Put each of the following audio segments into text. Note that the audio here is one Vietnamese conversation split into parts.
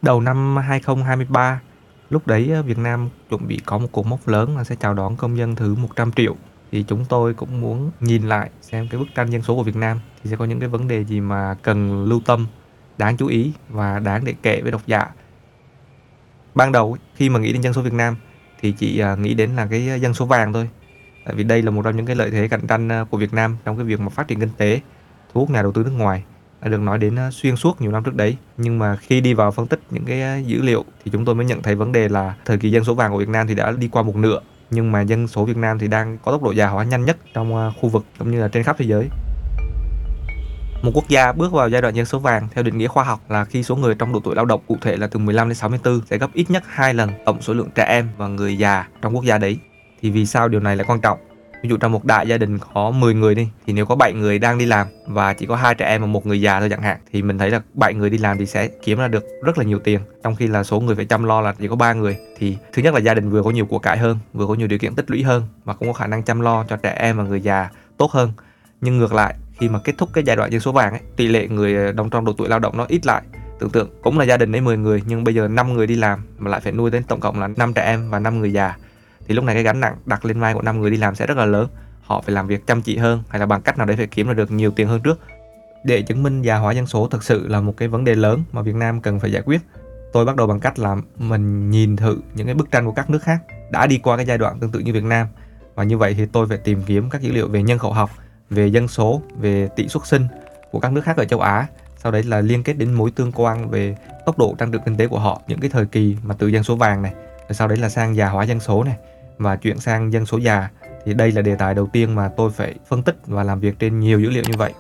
Đầu năm 2023, lúc đấy Việt Nam chuẩn bị có một cột mốc lớn là sẽ chào đón công dân thứ 100 triệu. Thì chúng tôi cũng muốn nhìn lại xem cái bức tranh dân số của Việt Nam thì sẽ có những cái vấn đề gì mà cần lưu tâm, đáng chú ý và đáng để kể với độc giả. Ban đầu khi mà nghĩ đến dân số Việt Nam thì chỉ nghĩ đến là cái dân số vàng thôi. Tại vì đây là một trong những cái lợi thế cạnh tranh của Việt Nam trong cái việc mà phát triển kinh tế, thu hút nhà đầu tư nước ngoài đã được nói đến xuyên suốt nhiều năm trước đấy. Nhưng mà khi đi vào phân tích những cái dữ liệu thì chúng tôi mới nhận thấy vấn đề là thời kỳ dân số vàng của Việt Nam thì đã đi qua một nửa, nhưng mà dân số Việt Nam thì đang có tốc độ già hóa nhanh nhất trong khu vực cũng như là trên khắp thế giới. Một quốc gia bước vào giai đoạn dân số vàng theo định nghĩa khoa học là khi số người trong độ tuổi lao động cụ thể là từ 15 đến 64 sẽ gấp ít nhất 2 lần tổng số lượng trẻ em và người già trong quốc gia đấy. Thì vì sao điều này lại quan trọng? Ví dụ trong một đại gia đình có 10 người đi, thì nếu có 7 người đang đi làm và chỉ có 2 trẻ em và 1 người già thôi chẳng hạn, thì mình thấy là 7 người đi làm thì sẽ kiếm ra được rất là nhiều tiền. Trong khi là số người phải chăm lo là chỉ có 3 người, thì thứ nhất là gia đình vừa có nhiều của cải hơn, vừa có nhiều điều kiện tích lũy hơn và cũng có khả năng chăm lo cho trẻ em và người già tốt hơn. Nhưng ngược lại, khi mà kết thúc cái giai đoạn dân số vàng ấy, tỷ lệ người trong độ tuổi lao động nó ít lại. Tưởng tượng cũng là gia đình đấy 10 người nhưng bây giờ 5 người đi làm mà lại phải nuôi đến tổng cộng là 5 trẻ em và 5 người già. Thì lúc này cái gánh nặng đặt lên vai của 5 người đi làm sẽ rất là lớn. Họ phải làm việc chăm chỉ hơn hay là bằng cách nào đấy phải kiếm ra được nhiều tiền hơn trước. Để chứng minh già hóa dân số thực sự là một cái vấn đề lớn mà Việt Nam cần phải giải quyết, tôi bắt đầu bằng cách là mình nhìn thử những cái bức tranh của các nước khác đã đi qua cái giai đoạn tương tự như Việt Nam. Và như vậy thì tôi phải tìm kiếm các dữ liệu về nhân khẩu học, về dân số, về tỷ suất sinh của các nước khác ở châu Á. Sau đấy là liên kết đến mối tương quan về tốc độ tăng trưởng kinh tế của họ, những cái thời kỳ mà từ dân số vàng này, rồi sau đấy là sang già hóa dân số này và chuyển sang dân số già. Thì đây là đề tài đầu tiên mà tôi phải phân tích và làm việc trên nhiều dữ liệu như vậy.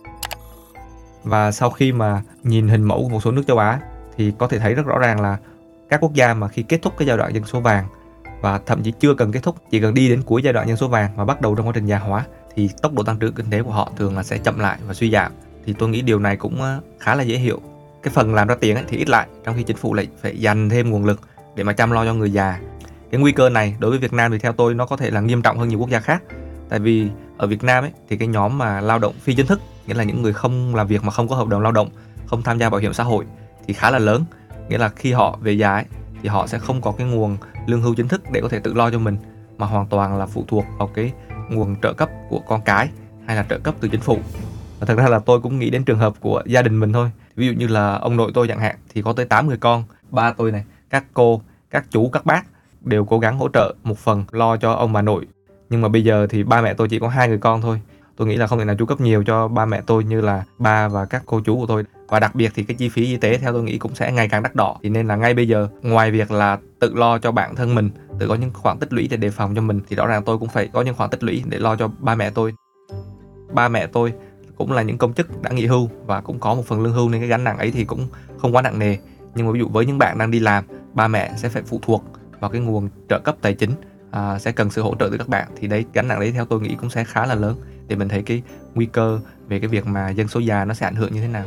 Và sau khi mà nhìn hình mẫu của một số nước châu Á thì có thể thấy rất rõ ràng là các quốc gia mà khi kết thúc cái giai đoạn dân số vàng và thậm chí chưa cần kết thúc, chỉ cần đi đến cuối giai đoạn dân số vàng và bắt đầu trong quá trình già hóa thì tốc độ tăng trưởng kinh tế của họ thường là sẽ chậm lại và suy giảm. Thì tôi nghĩ điều này cũng khá là dễ hiểu. Cái phần làm ra tiền ấy thì ít lại, trong khi chính phủ lại phải dành thêm nguồn lực để mà chăm lo cho người già. Cái nguy cơ này đối với Việt Nam thì theo tôi nó có thể là nghiêm trọng hơn nhiều quốc gia khác. Tại vì ở Việt Nam ấy thì cái nhóm mà lao động phi chính thức, nghĩa là những người không làm việc mà không có hợp đồng lao động, không tham gia bảo hiểm xã hội thì khá là lớn. Nghĩa là khi họ về già ấy, thì họ sẽ không có cái nguồn lương hưu chính thức để có thể tự lo cho mình, mà hoàn toàn là phụ thuộc vào cái nguồn trợ cấp của con cái hay là trợ cấp từ chính phủ. Và thật ra là tôi cũng nghĩ đến trường hợp của gia đình mình thôi. Ví dụ như là ông nội tôi chẳng hạn thì có tới 8 người con, ba tôi này, các cô, các chú, các bác đều cố gắng hỗ trợ một phần lo cho ông bà nội. Nhưng mà bây giờ thì ba mẹ tôi chỉ có 2 người con thôi. Tôi nghĩ là không thể nào chu cấp nhiều cho ba mẹ tôi như là ba và các cô chú của tôi. Và đặc biệt thì cái chi phí y tế theo tôi nghĩ cũng sẽ ngày càng đắt đỏ. Thì nên là ngay bây giờ, ngoài việc là tự lo cho bản thân mình, tự có những khoản tích lũy để đề phòng cho mình, thì rõ ràng tôi cũng phải có những khoản tích lũy để lo cho ba mẹ tôi. Ba mẹ tôi cũng là những công chức đã nghỉ hưu và cũng có một phần lương hưu nên cái gánh nặng ấy thì cũng không quá nặng nề. Nhưng mà ví dụ với những bạn đang đi làm, ba mẹ sẽ phải phụ thuộc vào cái nguồn trợ cấp tài chính, sẽ cần sự hỗ trợ từ các bạn, thì đấy, gánh nặng đấy theo tôi nghĩ cũng sẽ khá là lớn, để mình thấy cái nguy cơ về cái việc mà dân số già nó sẽ ảnh hưởng như thế nào.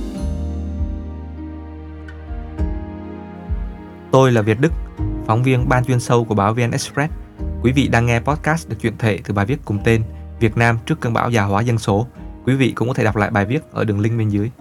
Tôi là Việt Đức, phóng viên ban chuyên sâu của báo VN Express. Quý vị đang nghe podcast được chuyển thể từ bài viết cùng tên Việt Nam trước cơn bão già hóa dân số. Quý vị cũng có thể đọc lại bài viết ở đường link bên dưới.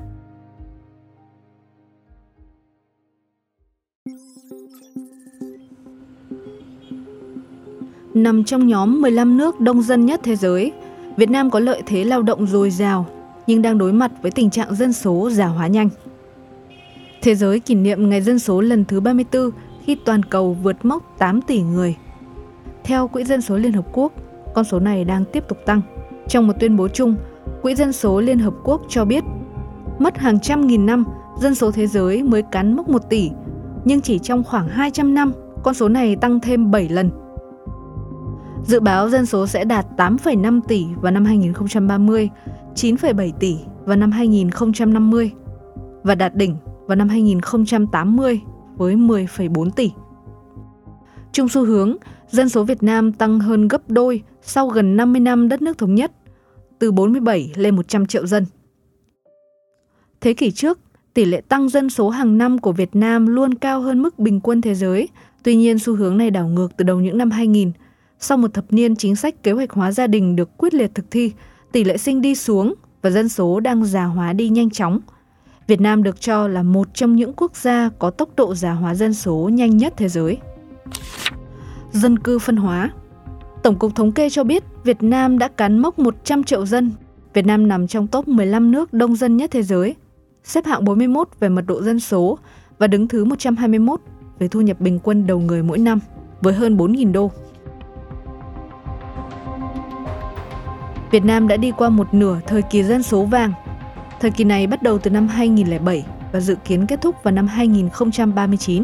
Nằm trong nhóm 15 nước đông dân nhất thế giới, Việt Nam có lợi thế lao động dồi dào nhưng đang đối mặt với tình trạng dân số già hóa nhanh. Thế giới kỷ niệm Ngày Dân số lần thứ 34 khi toàn cầu vượt mốc 8 tỷ người. Theo Quỹ Dân số Liên Hợp Quốc, con số này đang tiếp tục tăng. Trong một tuyên bố chung, Quỹ Dân số Liên Hợp Quốc cho biết, mất hàng trăm nghìn năm, dân số thế giới mới cán mốc 1 tỷ, nhưng chỉ trong khoảng 200 năm, con số này tăng thêm 7 lần. Dự báo dân số sẽ đạt 8,5 tỷ vào năm 2030, 9,7 tỷ vào năm 2050 và đạt đỉnh vào năm 2080 với 10,4 tỷ. Chung xu hướng, dân số Việt Nam tăng hơn gấp đôi sau gần 50 năm đất nước thống nhất, từ 47 lên 100 triệu dân. Thế kỷ trước, tỷ lệ tăng dân số hàng năm của Việt Nam luôn cao hơn mức bình quân thế giới. Tuy nhiên, xu hướng này đảo ngược từ đầu những năm 2000. Sau một thập niên chính sách kế hoạch hóa gia đình được quyết liệt thực thi, tỷ lệ sinh đi xuống và dân số đang già hóa đi nhanh chóng. Việt Nam được cho là một trong những quốc gia có tốc độ già hóa dân số nhanh nhất thế giới. Dân cư phân hóa. Tổng cục Thống kê cho biết Việt Nam đã cán mốc 100 triệu dân. Việt Nam nằm trong top 15 nước đông dân nhất thế giới, xếp hạng 41 về mật độ dân số và đứng thứ 121 về thu nhập bình quân đầu người mỗi năm, với hơn 4.000 đô. Việt Nam đã đi qua một nửa thời kỳ dân số vàng. Thời kỳ này bắt đầu từ năm 2007 và dự kiến kết thúc vào năm 2039.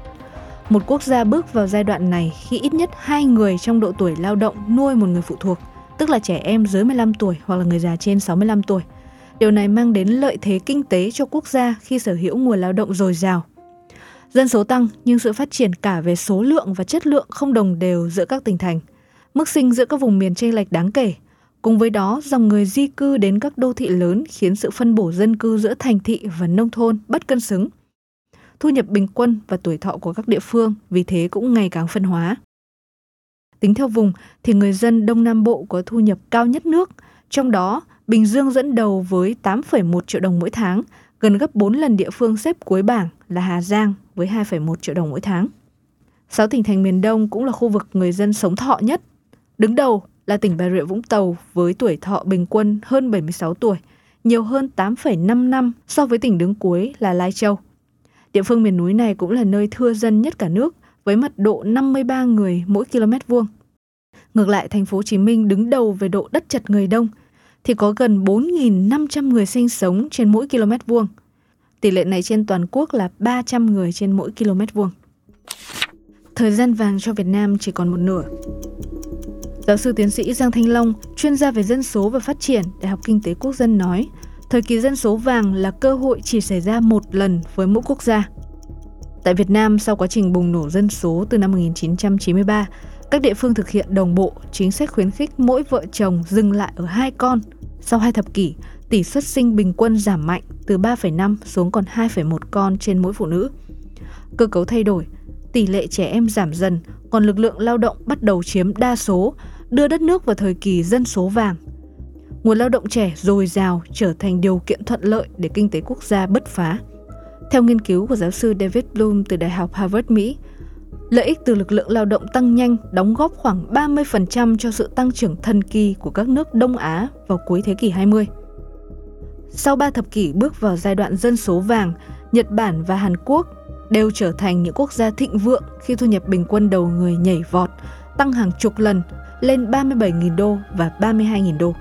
Một quốc gia bước vào giai đoạn này khi ít nhất 2 người trong độ tuổi lao động nuôi một người phụ thuộc, tức là trẻ em dưới 15 tuổi hoặc là người già trên 65 tuổi. Điều này mang đến lợi thế kinh tế cho quốc gia khi sở hữu nguồn lao động dồi dào. Dân số tăng nhưng sự phát triển cả về số lượng và chất lượng không đồng đều giữa các tỉnh thành. Mức sinh giữa các vùng miền chênh lệch đáng kể. Cùng với đó, dòng người di cư đến các đô thị lớn khiến sự phân bổ dân cư giữa thành thị và nông thôn bất cân xứng. Thu nhập bình quân và tuổi thọ của các địa phương vì thế cũng ngày càng phân hóa. Tính theo vùng thì người dân Đông Nam Bộ có thu nhập cao nhất nước, trong đó Bình Dương dẫn đầu với 8,1 triệu đồng mỗi tháng, gần gấp 4 lần địa phương xếp cuối bảng là Hà Giang với 2,1 triệu đồng mỗi tháng. 6 tỉnh thành miền Đông cũng là khu vực người dân sống thọ nhất. Đứng đầu là tỉnh Bà Rịa Vũng Tàu với tuổi thọ bình quân hơn 76 tuổi, nhiều hơn 8,5 năm so với tỉnh đứng cuối là Lai Châu. Địa phương miền núi này cũng là nơi thưa dân nhất cả nước với mật độ 53 người mỗi km vuông. Ngược lại, thành phố Hồ Chí Minh đứng đầu về độ đất chật người đông thì có gần 4.500 người sinh sống trên mỗi km vuông. Tỷ lệ này trên toàn quốc là 300 người trên mỗi km vuông. Thời gian vàng cho Việt Nam chỉ còn một nửa. Giáo sư tiến sĩ Giang Thanh Long, chuyên gia về dân số và phát triển, Đại học Kinh tế Quốc dân nói, thời kỳ dân số vàng là cơ hội chỉ xảy ra một lần với mỗi quốc gia. Tại Việt Nam, sau quá trình bùng nổ dân số từ năm 1993, các địa phương thực hiện đồng bộ chính sách khuyến khích mỗi vợ chồng dừng lại ở 2 con. Sau 2 thập kỷ, tỷ suất sinh bình quân giảm mạnh từ 3,5 xuống còn 2,1 con trên mỗi phụ nữ. Cơ cấu thay đổi, tỷ lệ trẻ em giảm dần, còn lực lượng lao động bắt đầu chiếm đa số, đưa đất nước vào thời kỳ dân số vàng. Nguồn lao động trẻ dồi dào trở thành điều kiện thuận lợi để kinh tế quốc gia bứt phá. Theo nghiên cứu của giáo sư David Bloom từ Đại học Harvard, Mỹ, lợi ích từ lực lượng lao động tăng nhanh đóng góp khoảng 30% cho sự tăng trưởng thần kỳ của các nước Đông Á vào cuối thế kỷ 20. Sau 3 thập kỷ bước vào giai đoạn dân số vàng, Nhật Bản và Hàn Quốc đều trở thành những quốc gia thịnh vượng khi thu nhập bình quân đầu người nhảy vọt, tăng hàng chục lần lên 37.000 đô và 32.000 đô.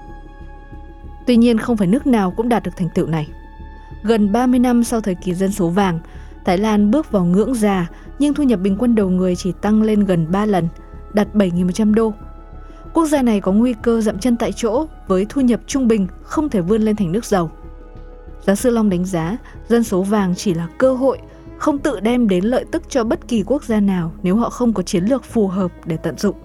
Tuy nhiên, không phải nước nào cũng đạt được thành tựu này. Gần 30 năm sau thời kỳ dân số vàng, Thái Lan bước vào ngưỡng già nhưng thu nhập bình quân đầu người chỉ tăng lên gần 3 lần, đạt 7.100 đô. Quốc gia này có nguy cơ dậm chân tại chỗ với thu nhập trung bình không thể vươn lên thành nước giàu. Giáo sư Long đánh giá dân số vàng chỉ là cơ hội, không tự đem đến lợi tức cho bất kỳ quốc gia nào nếu họ không có chiến lược phù hợp để tận dụng.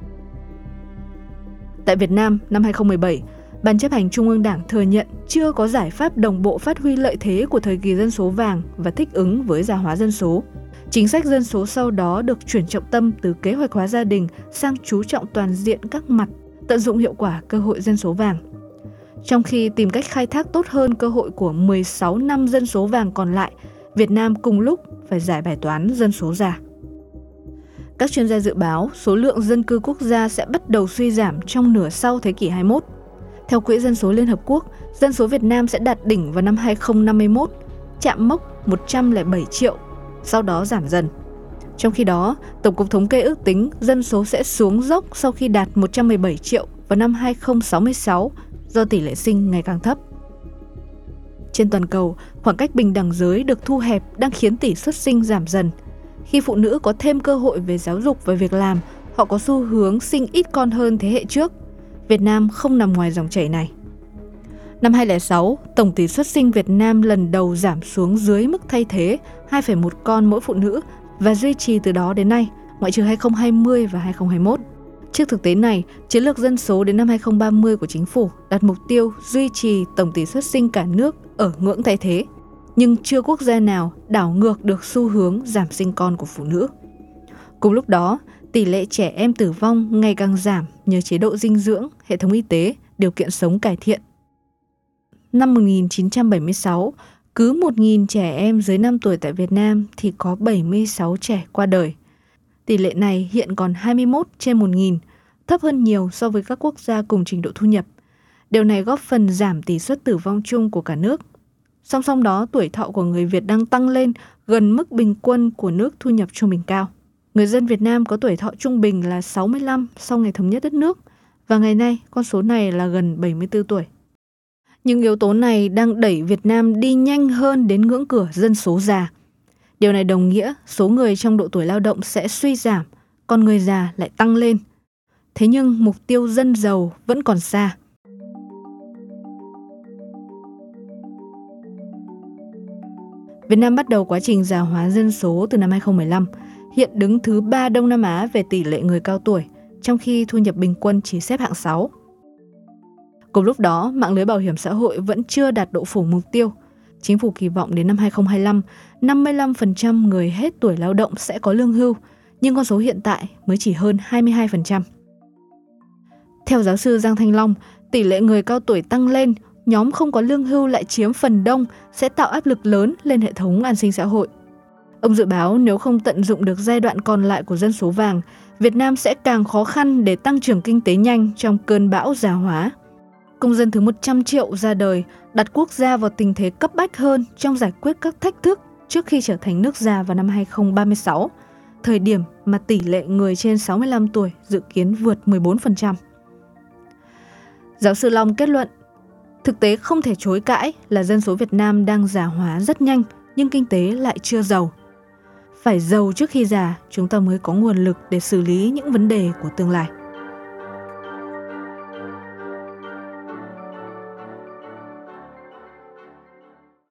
Tại Việt Nam, năm 2017, Ban chấp hành Trung ương Đảng thừa nhận chưa có giải pháp đồng bộ phát huy lợi thế của thời kỳ dân số vàng và thích ứng với già hóa dân số. Chính sách dân số sau đó được chuyển trọng tâm từ kế hoạch hóa gia đình sang chú trọng toàn diện các mặt, tận dụng hiệu quả cơ hội dân số vàng. Trong khi tìm cách khai thác tốt hơn cơ hội của 16 năm dân số vàng còn lại, Việt Nam cùng lúc phải giải bài toán dân số già. Các chuyên gia dự báo số lượng dân cư quốc gia sẽ bắt đầu suy giảm trong nửa sau thế kỷ 21. Theo Quỹ Dân số Liên Hợp Quốc, dân số Việt Nam sẽ đạt đỉnh vào năm 2051, chạm mốc 107 triệu, sau đó giảm dần. Trong khi đó, Tổng cục Thống kê ước tính dân số sẽ xuống dốc sau khi đạt 117 triệu vào năm 2066 do tỷ lệ sinh ngày càng thấp. Trên toàn cầu, khoảng cách bình đẳng giới được thu hẹp đang khiến tỷ suất sinh giảm dần. Khi phụ nữ có thêm cơ hội về giáo dục và việc làm, họ có xu hướng sinh ít con hơn thế hệ trước. Việt Nam không nằm ngoài dòng chảy này. Năm 2006, tổng tỷ suất sinh Việt Nam lần đầu giảm xuống dưới mức thay thế 2,1 con mỗi phụ nữ và duy trì từ đó đến nay, ngoại trừ 2020 và 2021. Trước thực tế này, chiến lược dân số đến năm 2030 của chính phủ đặt mục tiêu duy trì tổng tỷ suất sinh cả nước ở ngưỡng thay thế, nhưng chưa quốc gia nào đảo ngược được xu hướng giảm sinh con của phụ nữ. Cùng lúc đó, tỷ lệ trẻ em tử vong ngày càng giảm nhờ chế độ dinh dưỡng, hệ thống y tế, điều kiện sống cải thiện. Năm 1976, Cứ 1.000 trẻ em dưới 5 tuổi tại Việt Nam thì có 76 trẻ qua đời. Tỷ lệ này hiện còn 21 trên 1.000, thấp hơn nhiều so với các quốc gia cùng trình độ thu nhập. Điều này góp phần giảm tỷ suất tử vong chung của cả nước. Song song đó, tuổi thọ của người Việt đang tăng lên gần mức bình quân của nước thu nhập trung bình cao. Người dân Việt Nam có tuổi thọ trung bình là 65 sau ngày thống nhất đất nước, và ngày nay con số này là gần 74 tuổi. Những yếu tố này đang đẩy Việt Nam đi nhanh hơn đến ngưỡng cửa dân số già. Điều này đồng nghĩa số người trong độ tuổi lao động sẽ suy giảm, còn người già lại tăng lên. Thế nhưng mục tiêu dân giàu vẫn còn xa. Việt Nam bắt đầu quá trình già hóa dân số từ năm 2015, hiện đứng thứ 3 Đông Nam Á về tỷ lệ người cao tuổi, trong khi thu nhập bình quân chỉ xếp hạng 6. Cùng lúc đó, mạng lưới bảo hiểm xã hội vẫn chưa đạt độ phủ mục tiêu. Chính phủ kỳ vọng đến năm 2025, 55% người hết tuổi lao động sẽ có lương hưu, nhưng con số hiện tại mới chỉ hơn 22%. Theo giáo sư Giang Thanh Long, tỷ lệ người cao tuổi tăng lên, nhóm không có lương hưu lại chiếm phần đông sẽ tạo áp lực lớn lên hệ thống an sinh xã hội. Ông dự báo nếu không tận dụng được giai đoạn còn lại của dân số vàng, Việt Nam sẽ càng khó khăn để tăng trưởng kinh tế nhanh trong cơn bão già hóa. Công dân thứ 100 triệu ra đời, đặt quốc gia vào tình thế cấp bách hơn trong giải quyết các thách thức trước khi trở thành nước già vào năm 2036, thời điểm mà tỷ lệ người trên 65 tuổi dự kiến vượt 14%. Giáo sư Long kết luận, thực tế không thể chối cãi là dân số Việt Nam đang già hóa rất nhanh, nhưng kinh tế lại chưa giàu. Phải giàu trước khi già, chúng ta mới có nguồn lực để xử lý những vấn đề của tương lai.